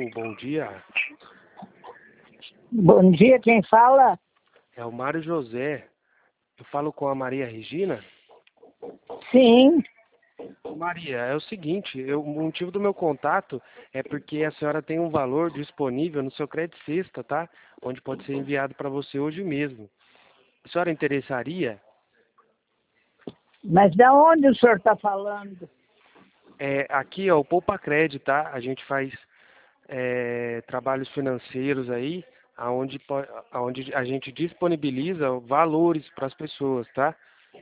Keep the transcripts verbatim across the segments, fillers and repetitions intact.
bom dia. Bom dia, quem fala? É o Mário José. Eu falo com a Maria Regina. Sim. Maria, é o seguinte, eu, o motivo do meu contato é porque a senhora tem um valor disponível no seu Credit Sexta, tá? Onde pode ser enviado para você hoje mesmo. A senhora interessaria? Mas da onde o senhor está falando? É, aqui, ó, o Poupa Crédito, tá? A gente faz é, trabalhos financeiros aí, aonde, po- aonde a gente disponibiliza valores para as pessoas, tá?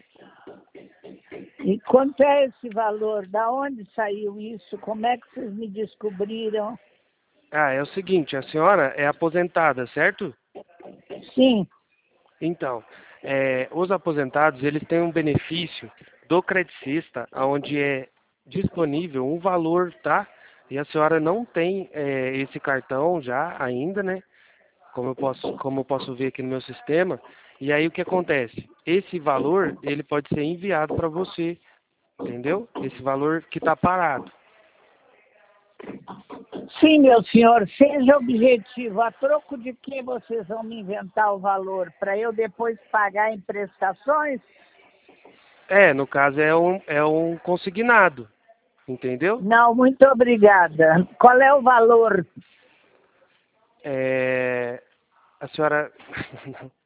E quanto é esse valor? Da onde saiu isso? Como é que vocês me descobriram? Ah, é o seguinte, a senhora é aposentada, certo? Sim. Então, é, os aposentados, eles têm um benefício do Credicista, onde é disponível um valor, tá? E a senhora não tem é, esse cartão já ainda, né? Como eu posso, como eu posso ver aqui no meu sistema. E aí o que acontece? Esse valor, ele pode ser enviado para você, entendeu? Esse valor que está parado. Sim, meu senhor, seja objetivo. A troco de que vocês vão me inventar o valor? Para eu depois pagar em prestações? É, no caso é um, é um consignado, entendeu? Não, muito obrigada. Qual é o valor? É, a senhora